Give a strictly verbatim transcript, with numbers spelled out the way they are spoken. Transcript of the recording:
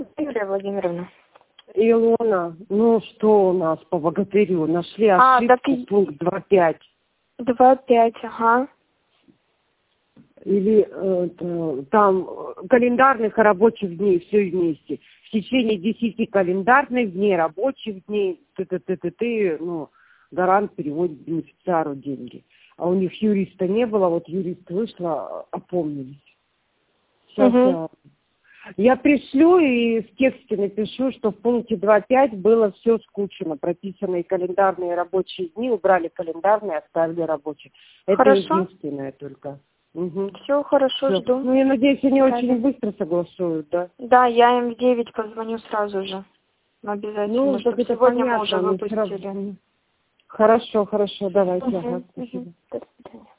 Юлия Владимировна. Илона, ну что у нас по богатырю? Нашли А, ошибку, так и- пункт два пять. два пять, ага. Или э, т- там календарных и рабочих дней, все вместе. В течение десяти календарных дней, рабочих дней, ты-ты-ты-ты-ты, ну, гарант переводит бенефициару деньги. А у них юриста не было, вот юрист вышла, опомнились. Сейчас Угу. я... Я пришлю и в тексте напишу, что в пункте два пять было все скучно. Прописаны календарные рабочие дни, убрали календарные, оставили рабочие. Это Хорошо. единственное только. Угу. Все хорошо, Всё. жду. Ну, я надеюсь, они Да, очень быстро согласуют, да? Да, я им в девять позвоню сразу же. Обязательно, Ну, так чтобы это сегодня мы понятно. уже мы выпустили. сразу- Хорошо, хорошо, давайте. Угу, Ага, угу. спасибо. До свидания.